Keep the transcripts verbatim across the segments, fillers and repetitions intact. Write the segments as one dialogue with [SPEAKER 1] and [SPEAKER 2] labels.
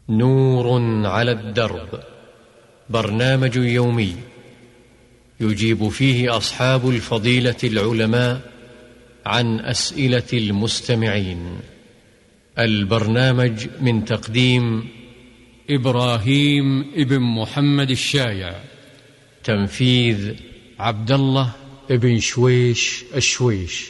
[SPEAKER 1] نور على الدرب، برنامج يومي يجيب فيه أصحاب الفضيلة العلماء عن أسئلة المستمعين. البرنامج من تقديم إبراهيم ابن محمد الشايع، تنفيذ عبد الله ابن شويش الشويش.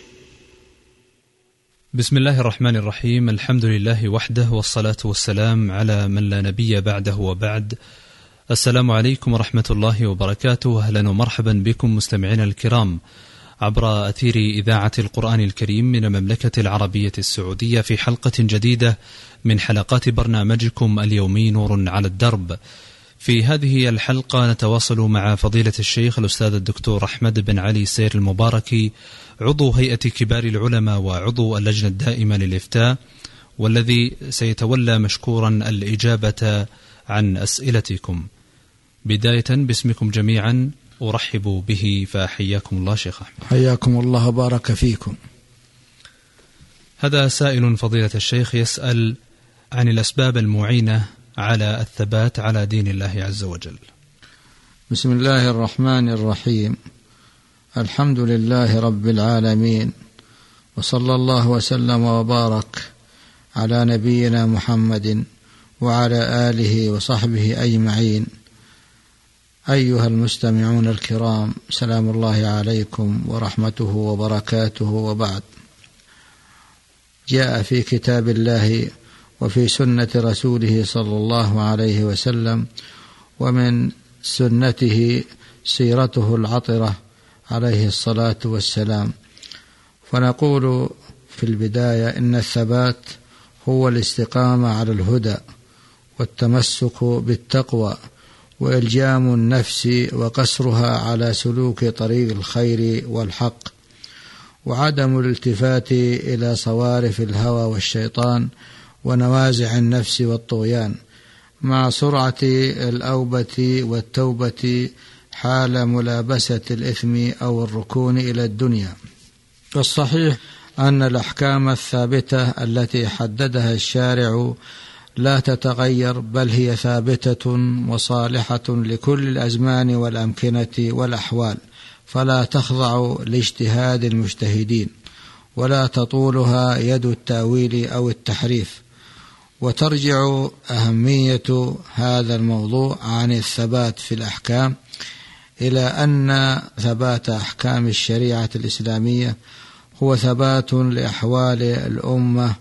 [SPEAKER 2] بسم الله الرحمن الرحيم. الحمد لله وحده، والصلاة والسلام على من لا نبي بعده وبعد. السلام عليكم ورحمة الله وبركاته. أهلا ومرحبا بكم مستمعينا الكرام عبر أثير إذاعة القرآن الكريم من المملكة العربية السعودية في حلقة جديدة من حلقات برنامجكم اليومي نور على الدرب. في هذه الحلقة نتواصل مع فضيلة الشيخ الأستاذ الدكتور أحمد بن علي سير المباركي، عضو هيئة كبار العلماء وعضو اللجنة الدائمة للإفتاء، والذي سيتولى مشكورا الإجابة عن أسئلتكم. بداية باسمكم جميعا أرحب به، فحياكم الله شيخ أحمد.
[SPEAKER 3] حياكم الله، بارك فيكم.
[SPEAKER 2] هذا سائل فضيلة الشيخ يسأل عن الأسباب المعينة على الثبات على دين الله عز وجل.
[SPEAKER 3] بسم الله الرحمن الرحيم. الحمد لله رب العالمين، وصلى الله وسلم وبارك على نبينا محمد وعلى آله وصحبه أجمعين. أيها المستمعون الكرام، سلام الله عليكم ورحمته وبركاته، وبعد. جاء في كتاب الله وفي سنة رسوله صلى الله عليه وسلم، ومن سنته سيرته العطرة عليه الصلاة والسلام. فنقول في البداية إن الثبات هو الاستقامة على الهدى والتمسك بالتقوى وإلجام النفس وقصرها على سلوك طريق الخير والحق، وعدم الالتفات إلى صوارف الهوى والشيطان ونوازع النفس والطغيان، مع سرعة الأوبة والتوبة حال ملابسة الإثم أو الركون إلى الدنيا. والصحيح أن الأحكام الثابتة التي حددها الشارع لا تتغير، بل هي ثابتة وصالحة لكل الأزمان والأمكنة والأحوال، فلا تخضع لاجتهاد المجتهدين، ولا تطولها يد التأويل أو التحريف. وترجع أهمية هذا الموضوع عن الثبات في الأحكام إلى أن ثبات أحكام الشريعة الإسلامية هو ثبات لأحوال الأمة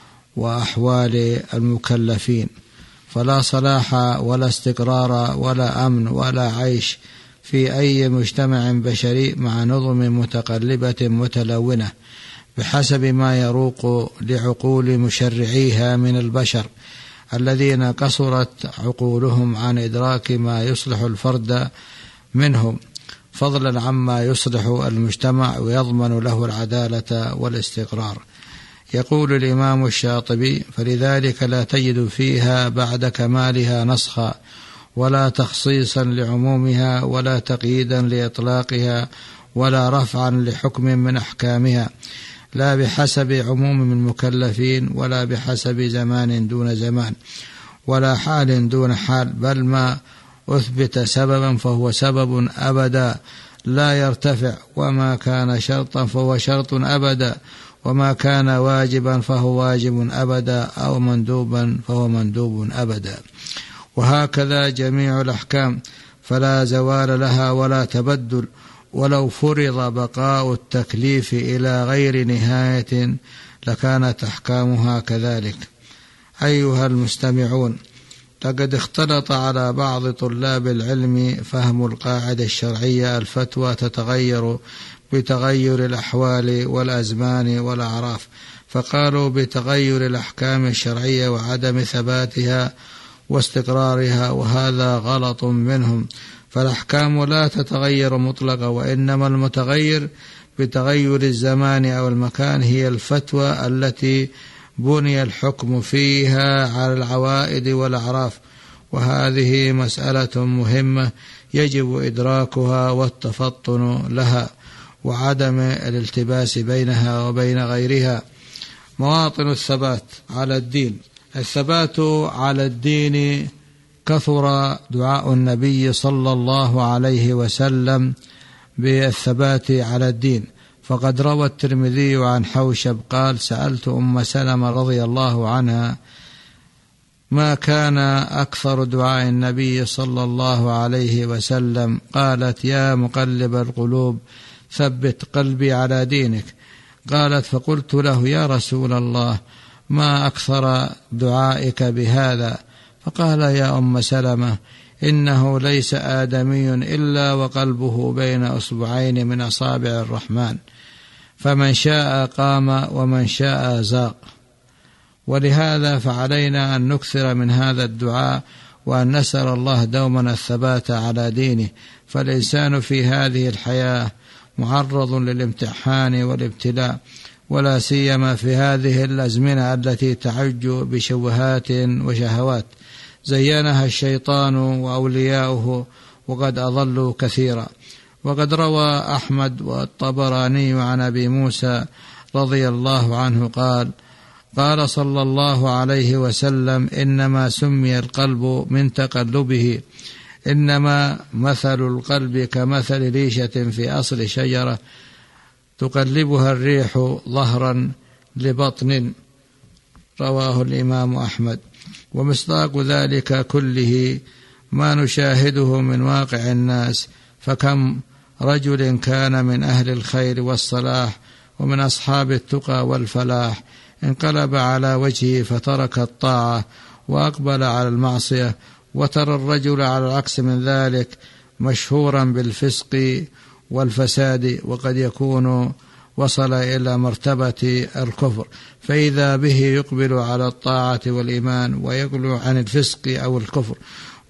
[SPEAKER 3] وأحوال المكلفين، فلا صلاح ولا استقرار ولا أمن ولا عيش في أي مجتمع بشري مع نظم متقلبة متلونة بحسب ما يروق لعقول مشرعيها من البشر الذين قصرت عقولهم عن إدراك ما يصلح الفرد منهم، فضلا عما يصلح المجتمع ويضمن له العدالة والاستقرار. يقول الإمام الشاطبي: فلذلك لا تجد فيها بعد كمالها نسخا، ولا تخصيصا لعمومها، ولا تقييدا لإطلاقها، ولا رفعا لحكم من أحكامها، لا بحسب عموم المكلفين، ولا بحسب زمان دون زمان، ولا حال دون حال، بل ما أثبت سببا فهو سبب أبدا لا يرتفع، وما كان شرطا فهو شرط أبدا، وما كان واجبا فهو واجب أبدا، أو مندوبا فهو مندوب أبدا. وهكذا جميع الأحكام، فلا زوال لها ولا تبدل، ولو فرض بقاء التكليف إلى غير نهاية لكانت أحكامها كذلك. أيها المستمعون، لقد اختلط على بعض طلاب العلم فهم القاعدة الشرعية: الفتوى تتغير بتغير الأحوال والأزمان والأعراف، فقالوا بتغير الأحكام الشرعية وعدم ثباتها واستقرارها، وهذا غلط منهم، فالأحكام لا تتغير مطلقا، وإنما المتغير بتغير الزمان أو المكان هي الفتوى التي بني الحكم فيها على العوائد والأعراف. وهذه مسألة مهمة يجب إدراكها والتفطن لها، وعدم الالتباس بينها وبين غيرها. مواطن الثبات على الدين الثبات على الدين. كثر دعاء النبي صلى الله عليه وسلم بالثبات على الدين، فقد روى الترمذي عن حوشب قال: سألت أم سلمة رضي الله عنها ما كان أكثر دعاء النبي صلى الله عليه وسلم؟ قالت: يا مقلب القلوب ثبت قلبي على دينك. قالت: فقلت له: يا رسول الله ما أكثر دعائك بهذا؟ فقال: يا أم سلمة إنه ليس آدمي إلا وقلبه بين أصبعين من أصابع الرحمن، فمن شاء قام ومن شاء زاغ. ولهذا فعلينا أن نكثر من هذا الدعاء، وأن نسأل الله دوما الثبات على دينه، فالإنسان في هذه الحياة معرض للامتحان والابتلاء، ولا سيما في هذه الأزمنة التي تعج بشبهات وشهوات زينها الشيطان وأولياؤه، وقد أضلوا كثيرا. وقد روى أحمد والطبراني عن أبي موسى رضي الله عنه قال: قال صلى الله عليه وسلم: إنما سمي القلب من تقلبه، إنما مثل القلب كمثل ريشة في أصل شجرة تقلبها الريح ظهرا لبطن. رواه الإمام أحمد. ومصداق ذلك كله ما نشاهده من واقع الناس، فكم رجل كان من أهل الخير والصلاح ومن أصحاب التقى والفلاح انقلب على وجهه فترك الطاعة وأقبل على المعصية، وترى الرجل على العكس من ذلك مشهورا بالفسق والفساد، وقد يكون وصل إلى مرتبة الكفر، فإذا به يقبل على الطاعة والإيمان ويقلع عن الفسق أو الكفر.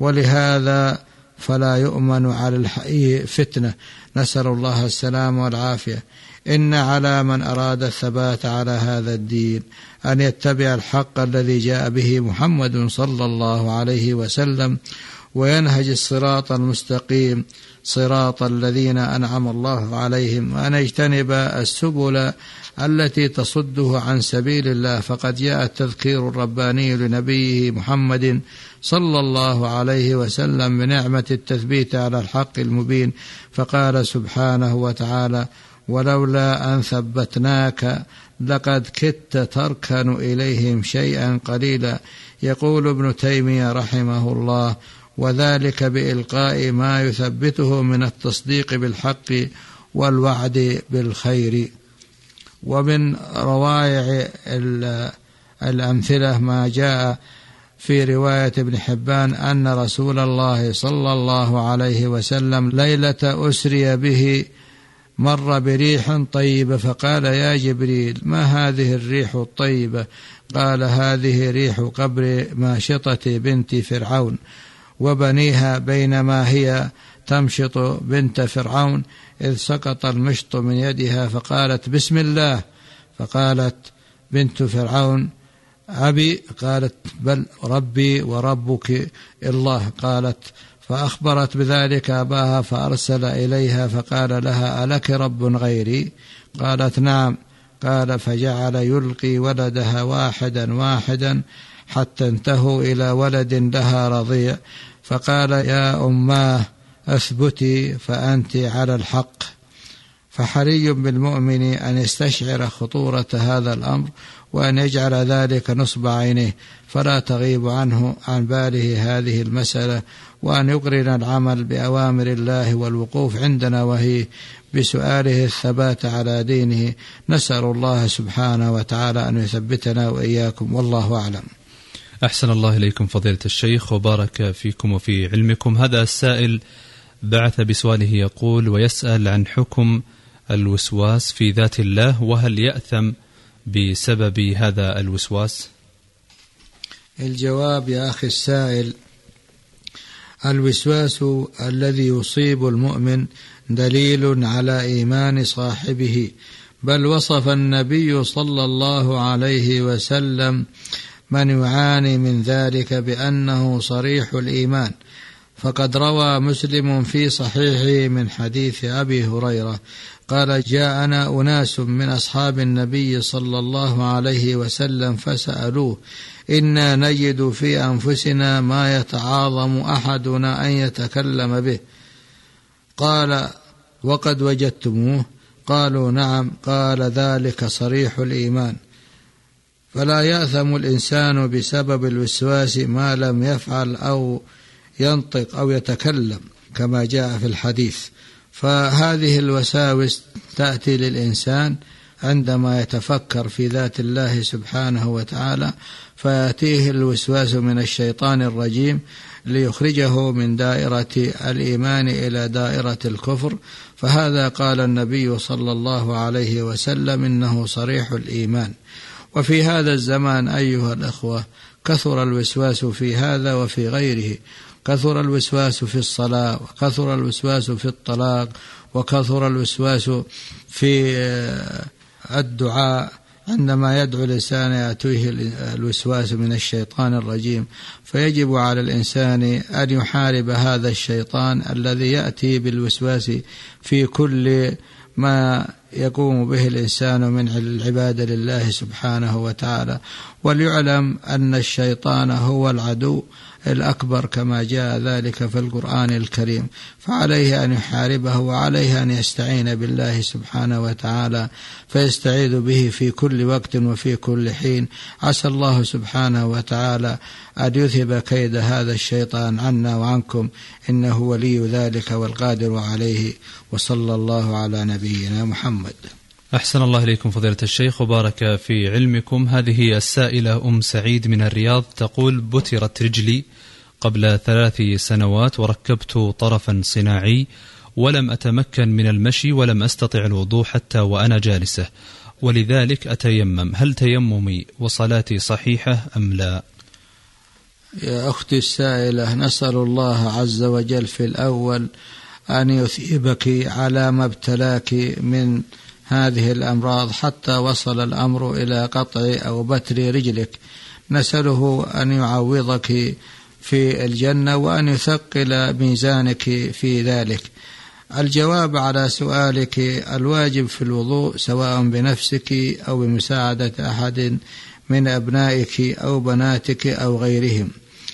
[SPEAKER 3] ولهذا فلا يؤمن على الحي فتنة، نسأل الله السلام والعافية. إن على من أراد الثبات على هذا الدين أن يتبع الحق الذي جاء به محمد صلى الله عليه وسلم، وينهج الصراط المستقيم صراط الذين أنعم الله عليهم، وأن يجتنب السبل التي تصده عن سبيل الله. فقد جاء التذكير الرباني لنبيه محمد صلى الله عليه وسلم بنعمة التثبيت على الحق المبين، فقال سبحانه وتعالى: ولولا أن ثبتناك لقد كدت تركن إليهم شيئا قليلا. يقول ابن تيمية رحمه الله: وذلك بإلقاء ما يثبته من التصديق بالحق والوعد بالخير. ومن روائع الأمثلة ما جاء في رواية ابن حبان أن رسول الله صلى الله عليه وسلم ليلة أسري به مر بريح طيبة، فقال: يا جبريل ما هذه الريح الطيبة؟ قال: هذه ريح قبر ماشطة بنت فرعون وبنيها، بينما هي تمشط بنت فرعون إذ سقط المشط من يدها، فقالت: بسم الله. فقالت بنت فرعون: أبي؟ قالت: بل ربي وربك الله. قالت: فأخبرت بذلك أباها فأرسل إليها فقال لها: ألك رب غيري؟ قالت: نعم. قال: فجعل يلقي ولدها واحدا واحدا حتى انتهوا إلى ولد لها رضيع، فقال: يا أماه أثبتي فأنت على الحق. فحري بالمؤمن أن يستشعر خطورة هذا الأمر، وأن يجعل ذلك نصب عينه فلا تغيب عنه عن باله هذه المسألة، وأن يقرن العمل بأوامر الله والوقوف عندنا وهي بسؤاله الثبات على دينه. نسأل الله سبحانه وتعالى أن يثبتنا وإياكم، والله أعلم.
[SPEAKER 2] أحسن الله إليكم فضيلة الشيخ وبارك فيكم وفي علمكم. هذا السائل بعث بسؤاله يقول ويسأل عن حكم الوسواس في ذات الله، وهل يأثم بسبب هذا الوسواس؟
[SPEAKER 3] الجواب يا أخي السائل: الوسواس الذي يصيب المؤمن دليل على إيمان صاحبه، بل وصف النبي صلى الله عليه وسلم من يعاني من ذلك بأنه صريح الإيمان، فقد روى مسلم في صحيحه من حديث أبي هريرة قال: جاءنا أناس من أصحاب النبي صلى الله عليه وسلم فسألوه: إنا نجد في أنفسنا ما يتعاظم أحدنا أن يتكلم به. قال: وقد وجدتموه؟ قالوا: نعم. قال: ذلك صريح الإيمان. فلا يأثم الإنسان بسبب الوسواس ما لم يفعل أو ينطق أو يتكلم كما جاء في الحديث. فهذه الوساوس تأتي للإنسان عندما يتفكر في ذات الله سبحانه وتعالى، فيأتيه الوسواس من الشيطان الرجيم ليخرجه من دائرة الإيمان إلى دائرة الكفر. فهذا قال النبي صلى الله عليه وسلم: إنه صريح الإيمان. وفي هذا الزمان أيها الأخوة كثر الوسواس في هذا وفي غيره. كثر الوسواس في الصلاة، وكثر الوسواس في الطلاق، وكثر الوسواس في الدعاء. عندما يدعو الإنسان يأتيه الوسواس من الشيطان الرجيم، فيجب على الإنسان أن يحارب هذا الشيطان الذي يأتي بالوسواس في كل ما يقوم به الإنسان من العبادة لله سبحانه وتعالى. وليعلم أن الشيطان هو العدو الأكبر كما جاء ذلك في القرآن الكريم، فعليه أن يحاربه، وعليه أن يستعين بالله سبحانه وتعالى فيستعيذ به في كل وقت وفي كل حين. عسى الله سبحانه وتعالى أن يذهب كيد هذا الشيطان عنا وعنكم، إنه ولي ذلك والقادر عليه. وصلى الله على نبينا محمد.
[SPEAKER 2] أحسن الله إليكم فضيلة الشيخ وبارك في علمكم. هذه السائلة أم سعيد من الرياض تقول: بترت رجلي قبل ثلاث سنوات وركبت طرفا صناعي ولم أتمكن من المشي ولم أستطع الوضوء حتى وأنا جالسة، ولذلك أتيمم. هل تيممي وصلاتي صحيحة أم لا؟
[SPEAKER 3] يا أختي السائلة، نسأل الله عز وجل في الأول أن يثيبك على ما ابتلاك من هذه الأمراض حتى وصل الأمر إلى قطع أو بتر رجلك. نسأله أن يعوضك في الجنة وأن يثقل ميزانك في ذلك. الجواب على سؤالك: الواجب في الوضوء سواء بنفسك أو بمساعدة أحد من أبنائك أو بناتك أو غيرهم.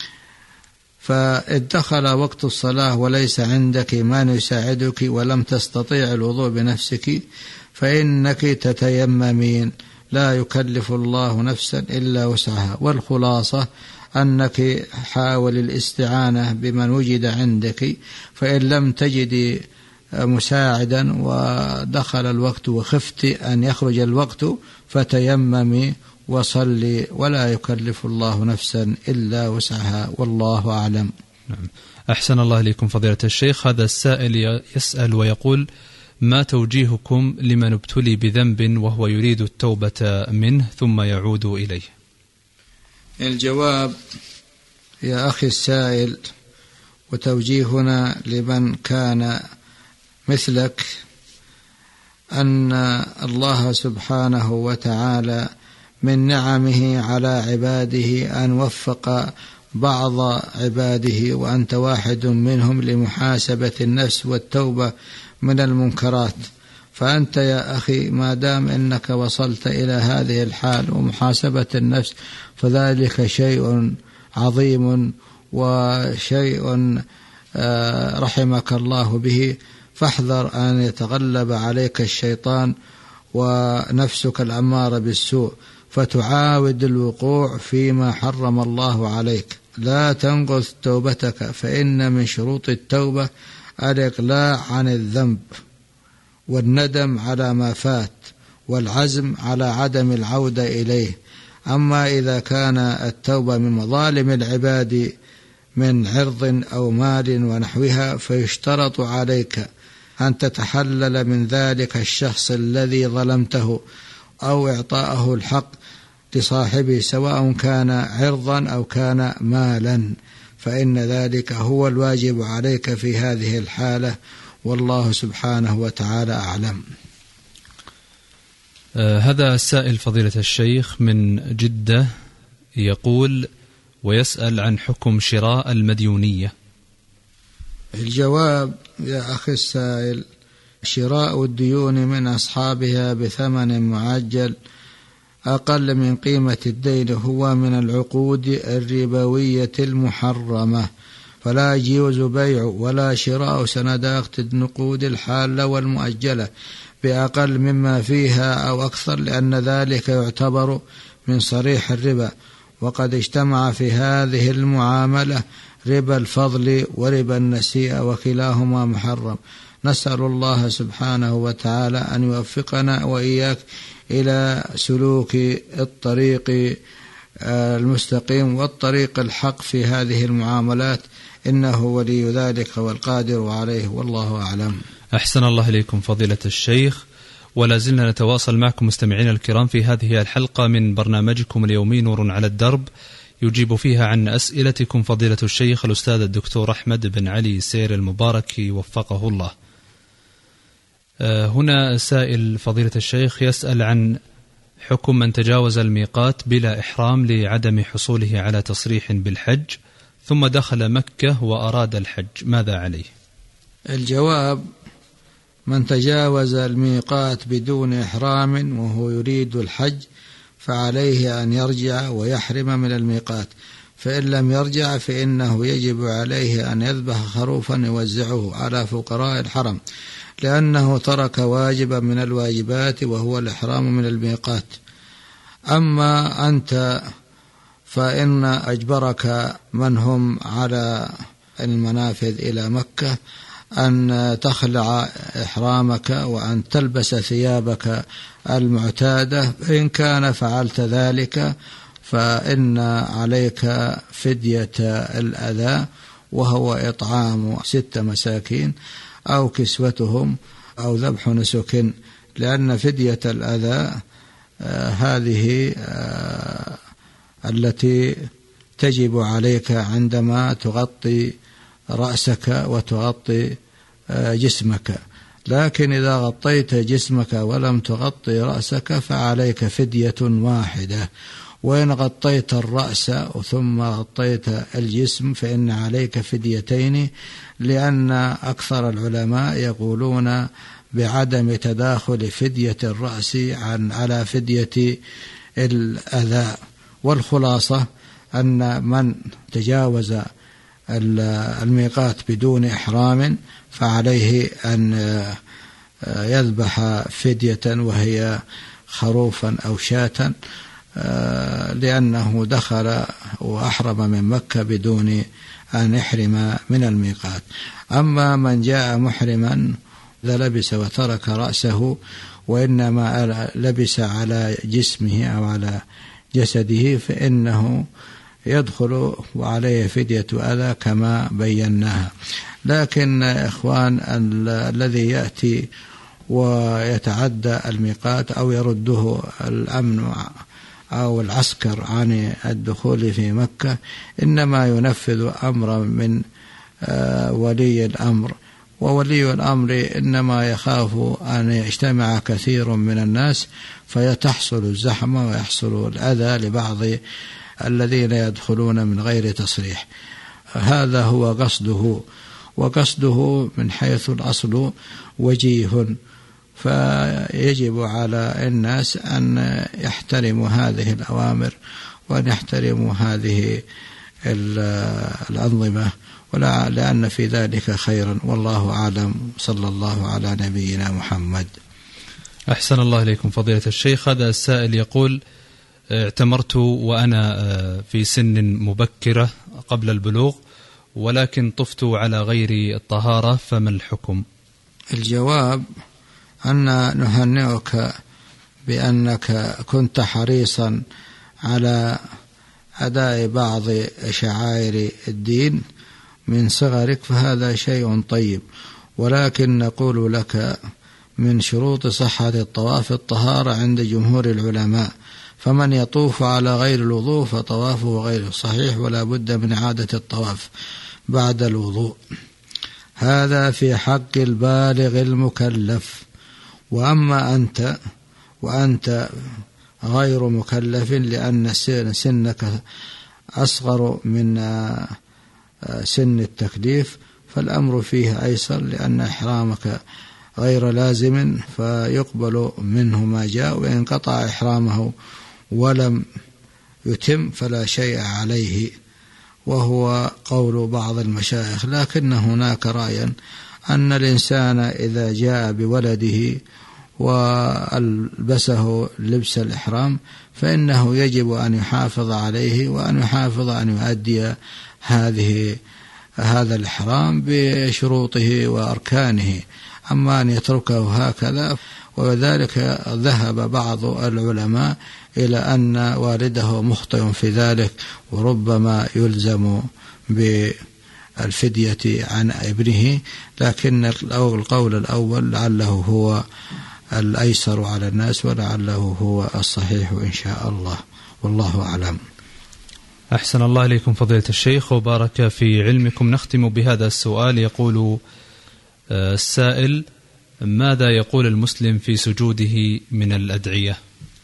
[SPEAKER 3] فإذ دخل وقت الصلاة وليس عندك من يساعدك ولم تستطيع الوضوء بنفسك فإنك تتيممين، لا يكلف الله نفسا إلا وسعها. والخلاصة أنك حاول الاستعانة بمن وجد عندك، فإن لم تجد مساعدا ودخل الوقت وخفت أن يخرج الوقت فتيممي وصلي، ولا يكلف الله نفسا إلا وسعها، والله أعلم.
[SPEAKER 2] نعم. أحسن الله إليكم فضيلة الشيخ. هذا السائل يسأل ويقول: ما توجيهكم لمن ابتلي بذنب وهو يريد التوبة منه ثم يعود إليه؟
[SPEAKER 3] الجواب يا أخي السائل، وتوجيهنا لمن كان مثلك، أن الله سبحانه وتعالى من نعمه على عباده أن وفق بعض عباده وأنت واحد منهم لمحاسبة النفس والتوبة من المنكرات. فأنت يا أخي ما دام أنك وصلت إلى هذه الحال ومحاسبة النفس فذلك شيء عظيم وشيء رحمك الله به، فاحذر أن يتغلب عليك الشيطان ونفسك الأمارة بالسوء فتعاود الوقوع فيما حرم الله عليك. لا تنقض توبتك، فإن من شروط التوبة الإقلاع عن الذنب والندم على ما فات والعزم على عدم العودة إليه. أما إذا كان التوبة من مظالم العباد من عرض أو مال ونحوها فيشترط عليك أن تتحلل من ذلك الشخص الذي ظلمته أو إعطاءه الحق لصاحبه سواء كان عرضا أو كان مالا، فإن ذلك هو الواجب عليك في هذه الحالة، والله سبحانه وتعالى أعلم.
[SPEAKER 2] آه هذا السائل فضيلة الشيخ من جدة يقول ويسأل عن حكم شراء المديونية.
[SPEAKER 3] الجواب يا أخي السائل: شراء الديون من أصحابها بثمن معجل أقل من قيمة الدين هو من العقود الربوية المحرمة، فلا يجوز بيع ولا شراء سندات النقود الحالة والمؤجلة بأقل مما فيها أو أكثر، لأن ذلك يعتبر من صريح الربا. وقد اجتمع في هذه المعاملة ربا الفضل وربا النسيئة، وكلاهما محرم. نسأل الله سبحانه وتعالى أن يوفقنا وإياك إلى سلوك الطريق المستقيم والطريق الحق في هذه المعاملات، إنه ولي ذلك والقادر عليه، والله أعلم.
[SPEAKER 2] أحسن الله إليكم فضيلة الشيخ، ولا زلنا نتواصل معكم مستمعين الكرام في هذه الحلقة من برنامجكم اليومي نور على الدرب، يجيب فيها عن أسئلتكم فضيلة الشيخ الأستاذ الدكتور أحمد بن علي سير المبارك وفقه الله. هنا سائل فضيلة الشيخ يسأل عن حكم من تجاوز الميقات بلا إحرام لعدم حصوله على تصريح بالحج ثم دخل مكة وأراد الحج، ماذا عليه؟
[SPEAKER 3] الجواب: من تجاوز الميقات بدون إحرام وهو يريد الحج فعليه أن يرجع ويحرم من الميقات، فإن لم يرجع فإنه يجب عليه أن يذبح خروفا يوزعه على فقراء الحرم، لأنه ترك واجبا من الواجبات وهو الإحرام من الميقات. أما أنت فإن أجبرك من هم على المنافذ إلى مكة أن تخلع إحرامك وأن تلبس ثيابك المعتادة، فإن كان فعلت ذلك فإن عليك فدية الأذى، وهو إطعام ست مساكين أو كسوتهم أو ذبح نسك، لأن فدية الأذى آه هذه آه التي تجب عليك عندما تغطي رأسك وتغطي آه جسمك، لكن إذا غطيت جسمك ولم تغطي رأسك فعليك فدية واحدة، وإن غطيت الرأس ثم غطيت الجسم فإن عليك فديتين، لأن أكثر العلماء يقولون بعدم تداخل فدية الرأس عن على فدية الأذى. والخلاصة أن من تجاوز الميقات بدون إحرام فعليه أن يذبح فدية وهي خروفا أو شاة، لأنه دخل وأحرم من مكة بدون أن يحرم من الميقات. أما من جاء محرما إذا لبس وترك رأسه وإنما لبس على جسمه أو على جسده فإنه يدخل وعليه فدية أذى كما بيناها. لكن إخوان الذي يأتي ويتعدى الميقات أو يرده الأمن أو العسكر عن الدخول في مكة إنما ينفذ أمر من ولي الأمر، وولي الأمر إنما يخاف أن يجتمع كثير من الناس فيتحصل الزحمة ويحصل الأذى لبعض الذين يدخلون من غير تصريح. هذا هو قصده، وقصده من حيث الأصل وجيه، فيجب على الناس أن يحترموا هذه الأوامر وأن يحترموا هذه الأنظمة، ولا لأن في ذلك خيرا، والله أعلم. صلى الله على نبينا محمد.
[SPEAKER 2] أحسن الله إليكم فضيلة الشيخ. هذا السائل يقول: اعتمرت وأنا في سن مبكرة قبل البلوغ، ولكن طفت على غير الطهارة، فما الحكم؟
[SPEAKER 3] الجواب أن نهنئك بأنك كنت حريصا على أداء بعض شعائر الدين من صغرك، فهذا شيء طيب، ولكن نقول لك من شروط صحة الطواف الطهارة عند جمهور العلماء، فمن يطوف على غير الوضوء فطوافه غير صحيح ولا بد من إعادة الطواف بعد الوضوء. هذا في حق البالغ المكلف. وأما أنت وأنت غير مكلف لأن سنك أصغر من سن التكليف، فالأمر فيه أيسر، لأن إحرامك غير لازم فيقبل منه ما جاء، وإن قطع إحرامه ولم يتم فلا شيء عليه، وهو قول بعض المشايخ. لكن هناك رأيا أن الإنسان إذا جاء بولده وألبسه لبس الإحرام فإنه يجب أن يحافظ عليه، وأن يحافظ أن يؤدي هذه هذا الإحرام بشروطه وأركانه، أما أن يتركه هكذا. وذلك ذهب بعض العلماء إلى أن والده مخطئ في ذلك، وربما يلزم بالفدية عن ابنه. لكن القول الأول لعله هو الأيسر على الناس، ولعله هو الصحيح إن شاء الله، والله أعلم.
[SPEAKER 2] أحسن الله إليكم فضيلة الشيخ وبارك في علمكم. نختم بهذا السؤال. يقول السائل: ماذا يقول المسلم في سجوده من الأدعية؟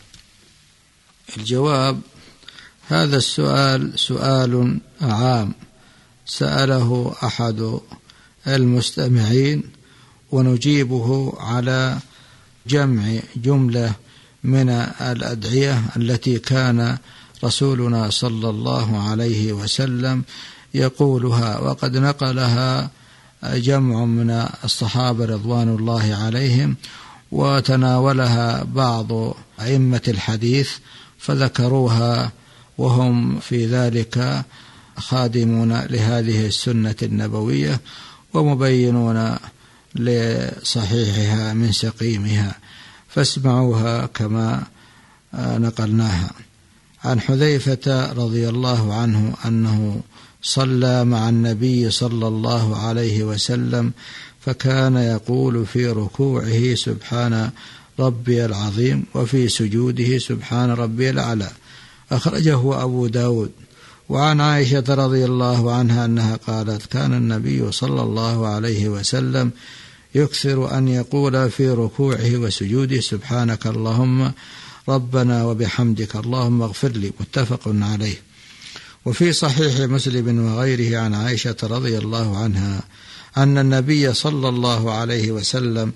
[SPEAKER 3] الجواب: هذا السؤال سؤال عام سأله أحد المستمعين، ونجيبه على جمع جملة من الأدعية التي كان رسولنا صلى الله عليه وسلم يقولها، وقد نقلها جمع من الصحابة رضوان الله عليهم، وتناولها بعض أئمة الحديث فذكروها، وهم في ذلك خادمون لهذه السنة النبوية ومبينون لصحيحها من سقيمها، فاسمعوها كما نقلناها. عن حذيفة رضي الله عنه أنه صلى مع النبي صلى الله عليه وسلم، فكان يقول في ركوعه: سبحان ربي العظيم، وفي سجوده: سبحان ربي الأعلى. أخرجه أبو داود. وعن عائشة رضي الله عنها أنها قالت: كان النبي صلى الله عليه وسلم يكثر أن يقول في ركوعه وسجوده: سبحانك اللهم ربنا وبحمدك اللهم اغفر لي. متفق عليه. وفي صحيح مسلم وغيره عن عائشة رضي الله عنها أن النبي صلى الله عليه وسلم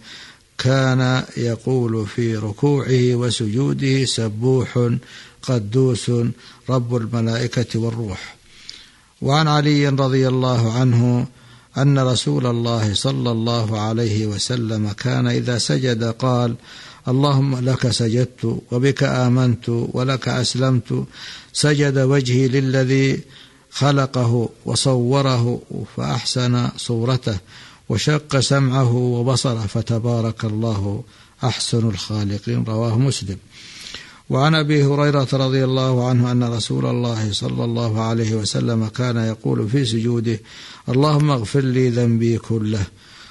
[SPEAKER 3] كان يقول في ركوعه وسجوده: سبوح قدوس رب الملائكة والروح. وعن علي رضي الله عنه أن رسول الله صلى الله عليه وسلم كان إذا سجد قال: اللهم لك سجدت وبك آمنت ولك أسلمت، سجد وجهي للذي خلقه وصوره فأحسن صورته وشق سمعه وبصره، فتبارك الله أحسن الخالقين. رواه مسلم. وعن أبي هريرة رضي الله عنه أن رسول الله صلى الله عليه وسلم كان يقول في سجوده: اللهم اغفر لي ذنبي كله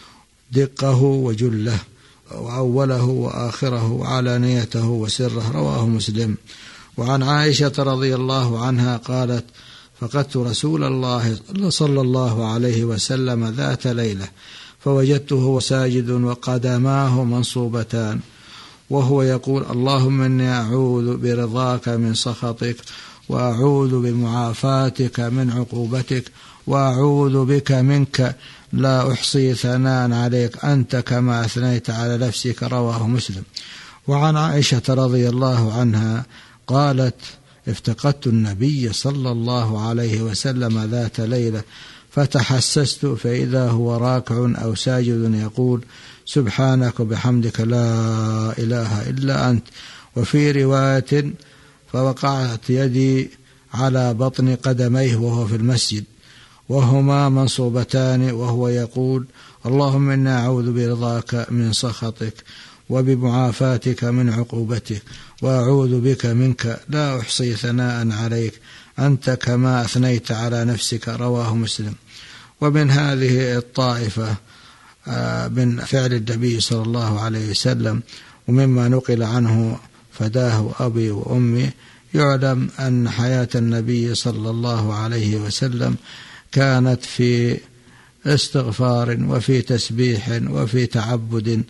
[SPEAKER 3] دقه وجله وأوله وآخره وعلانيته وسره. رواه مسلم. وعن عائشة رضي الله عنها قالت: فقدت رسول الله صلى الله عليه وسلم ذات ليلة فوجدته ساجد وقدماه منصوبتان وهو يقول: اللهم إني أعوذ برضاك من سخطك، وأعوذ بمعافاتك من عقوبتك، وأعوذ بك منك، لا أحصي ثناء عليك أنت كما أثنيت على نفسك. رواه مسلم. وعن عائشة رضي الله عنها قالت: افتقدت النبي صلى الله عليه وسلم ذات ليلة فتحسست فإذا هو راكع أو ساجد يقول: سبحانك وبحمدك لا إله إلا أنت. وفي رواية: فوقعت يدي على بطن قدميه وهو في المسجد وهما منصوبتان وهو يقول: اللهم إنا أعوذ برضاك من سخطك وبمعافاتك من عقوبتك، وأعوذ بك منك، لا أحصي ثناء عليك أنت كما أثنيت على نفسك. رواه مسلم. ومن هذه الطائفة من فعل النبي صلى الله عليه وسلم ومما نقل عنه فداه أبي وأمي، يعلم أن حياة النبي صلى الله عليه وسلم كانت في استغفار وفي تسبيح وفي تعبد،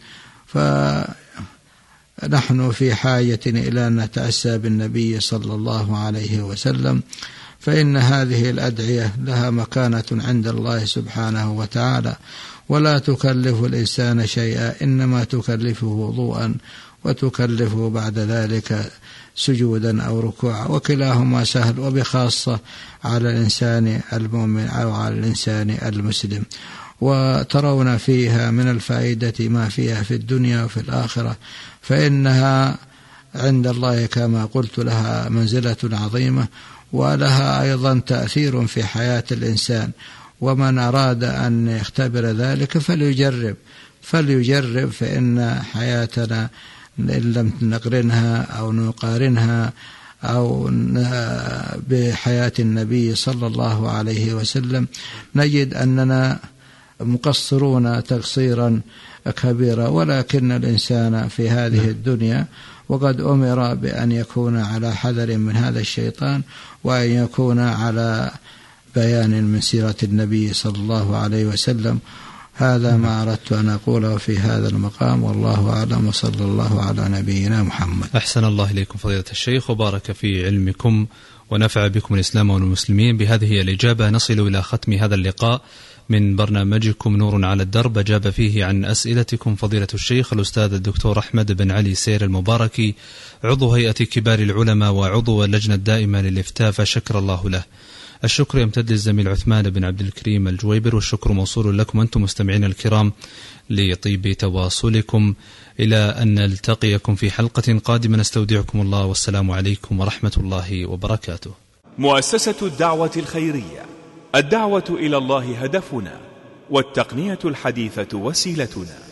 [SPEAKER 3] فنحن في حاجة إلى أن نتأسى بالنبي صلى الله عليه وسلم، فإن هذه الأدعية لها مكانة عند الله سبحانه وتعالى، ولا تكلف الإنسان شيئا، إنما تكلفه وضوءا وتكلفه بعد ذلك سجودا أو ركوعا، وكلاهما سهل، وبخاصة على الإنسان المؤمن أو على الإنسان المسلم. وترون فيها من الفائدة ما فيها في الدنيا وفي الآخرة، فإنها عند الله كما قلت لها منزلة عظيمة، ولها أيضا تأثير في حياة الإنسان. ومن أراد أن يختبر ذلك فليجرب فليجرب فإن حياتنا إن لم نقرنها أو نقارنها أو بحياة النبي صلى الله عليه وسلم نجد أننا مقصرون تقصيرا كبيرا. ولكن الإنسان في هذه الدنيا وقد أمر بأن يكون على حذر من هذا الشيطان، وأن يكون على بيان من سيرة النبي صلى الله عليه وسلم. هذا ما أردت أن أقوله في هذا المقام، والله أعلم، وصلى الله على نبينا محمد.
[SPEAKER 2] أحسن الله إليكم فضيلة الشيخ، وبارك في علمكم ونفع بكم الإسلام والمسلمين. بهذه الإجابة نصل إلى ختم هذا اللقاء من برنامجكم نور على الدرب، أجاب فيه عن أسئلتكم فضيلة الشيخ الأستاذ الدكتور أحمد بن علي سير المباركي، عضو هيئة كبار العلماء وعضو اللجنة الدائمة للإفتاء، فشكر الله له. الشكر يمتد للزميل عثمان بن عبد الكريم الجويبر، والشكر موصول لكم أنتم مستمعين الكرام لطيب تواصلكم. إلى أن نلتقيكم في حلقة قادمة نستودعكم الله، والسلام عليكم ورحمة الله وبركاته.
[SPEAKER 4] مؤسسة الدعوة الخيرية، الدعوة إلى الله هدفنا، والتقنية الحديثة وسيلتنا.